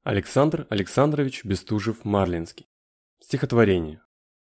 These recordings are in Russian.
Александр Александрович Бестужев-Марлинский. Стихотворение.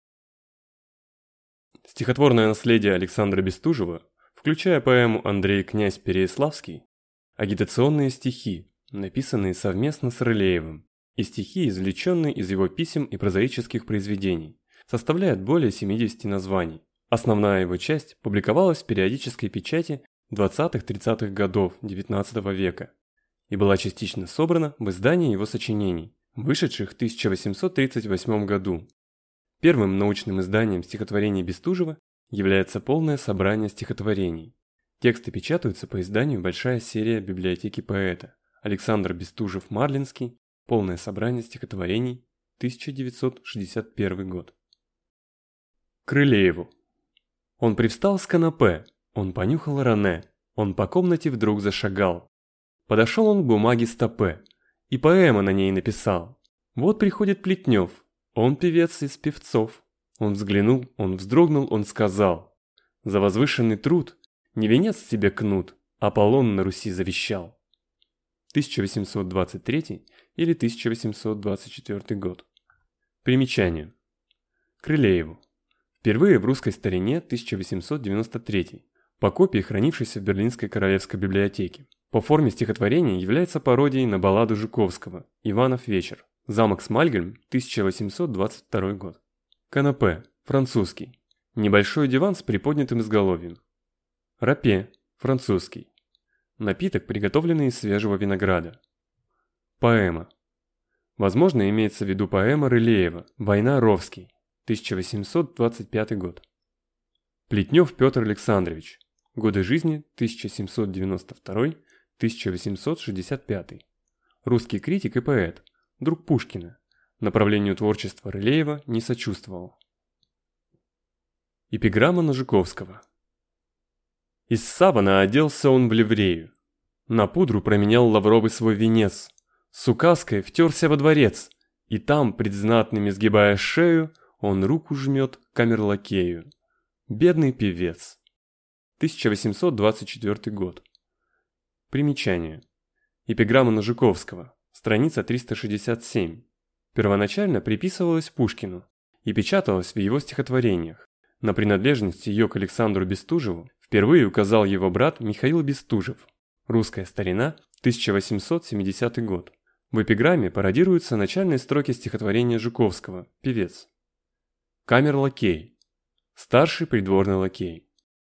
Стихотворное наследие Александра Бестужева, включая поэму «Андрей князь Переяславский», агитационные стихи, написанные совместно с Рылеевым, и стихи, извлеченные из его писем и прозаических произведений, составляют более 70 названий. Основная его часть публиковалась в периодической печати 20-30-х годов XIX века и была частично собрана в издании его сочинений, вышедших в 1838 году. Первым научным изданием стихотворений Бестужева является полное собрание стихотворений. Тексты печатаются по изданию «Большая серия библиотеки поэта». Александр Бестужев-Марлинский. Полное собрание стихотворений. 1961 год. К Рылееву. Он привстал с канапе, он понюхал ране, он по комнате вдруг зашагал. Подошел он к бумаге стопе, и поэма на ней написал. Вот приходит Плетнев, он певец из певцов. Он взглянул, он вздрогнул, он сказал: за возвышенный труд не венец тебе кнут, Аполлон на Руси завещал. 1823 или 1824 год. Примечание. К Рылееву. Впервые в русской старине 1893, по копии, хранившейся в Берлинской королевской библиотеке. По форме стихотворения является пародией на балладу Жуковского «Иванов вечер». Замок Смальгольм, 1822 год. Канапе, французский. Небольшой диван с приподнятым изголовьем. Рапе, французский. Напиток, приготовленный из свежего винограда. Поэма. Возможно, имеется в виду поэма Рылеева «Война Ровский», 1825 год. Плетнев Петр Александрович. Годы жизни 1792-1865. Русский критик и поэт, друг Пушкина. Направлению творчества Рылеева не сочувствовал. Эпиграмма на Жуковского. Из савана оделся он в ливрею, на пудру променял лавровый свой венец, с указкой втерся во дворец, и там, пред знатными сгибая шею, он руку жмет камерлакею. Бедный певец. 1824 год. Примечание. Эпиграмма на Жуковского. Страница 367. Первоначально приписывалась Пушкину и печаталась в его стихотворениях. На принадлежность ее к Александру Бестужеву впервые указал его брат Михаил Бестужев. Русская старина, 1870 год. В эпиграмме пародируются начальные строки стихотворения Жуковского «Певец». Камерлакей. Старший придворный лакей.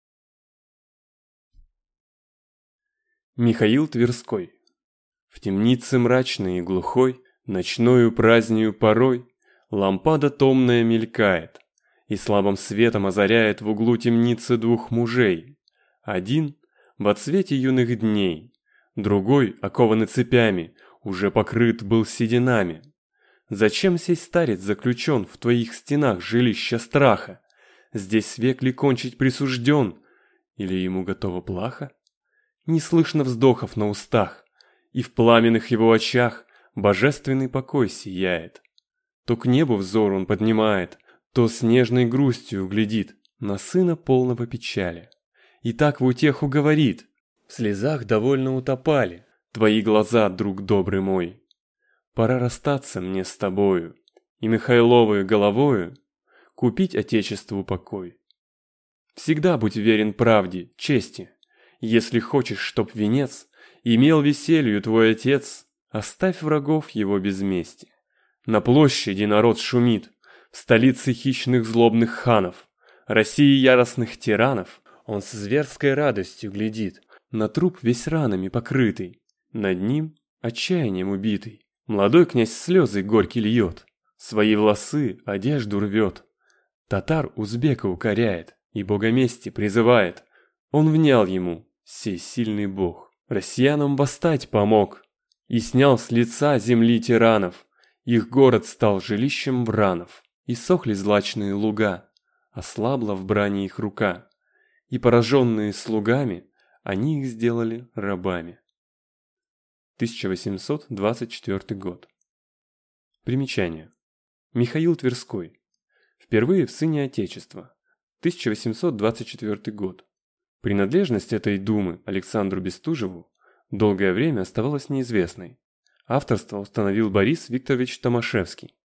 Михаил Тверской. В темнице мрачной и глухой, ночною празднею порой, лампада томная мелькает и слабым светом озаряет в углу темницы двух мужей. Один во цвете юных дней, другой, окованный цепями, уже покрыт был сединами. Зачем сей старец заключен в твоих стенах жилища страха? Здесь век ли кончить присужден, или ему готово плахо? Не слышно вздохов на устах, и в пламенных его очах божественный покой сияет. То к небу взор он поднимает, то с нежной грустью глядит на сына полного печали. И так в утеху говорит: в слезах довольно утопали твои глаза, друг добрый мой. Пора расстаться мне с тобою, и Михайловою головою купить отечеству покой. Всегда будь верен правде, чести. Если хочешь, чтоб венец имел веселью твой отец, оставь врагов его без мести. На площади народ шумит, в столице хищных злобных ханов, России яростных тиранов, он с зверской радостью глядит на труп весь ранами покрытый, над ним отчаянием убитый. Молодой князь слезы горький льет, свои волосы, одежду рвет. Татар узбека укоряет и бога мести призывает. Он внял ему, сей сильный бог, россиянам восстать помог и снял с лица земли тиранов. Их город стал жилищем вранов, и сохли злачные луга, ослабла в брани их рука, и пораженные слугами они их сделали рабами. 1824 год. Примечание. Михаил Тверской. Впервые в «Сыне Отечества». 1824 год. Принадлежность этой думы Александру Бестужеву долгое время оставалась неизвестной. Авторство установил Борис Викторович Томашевский.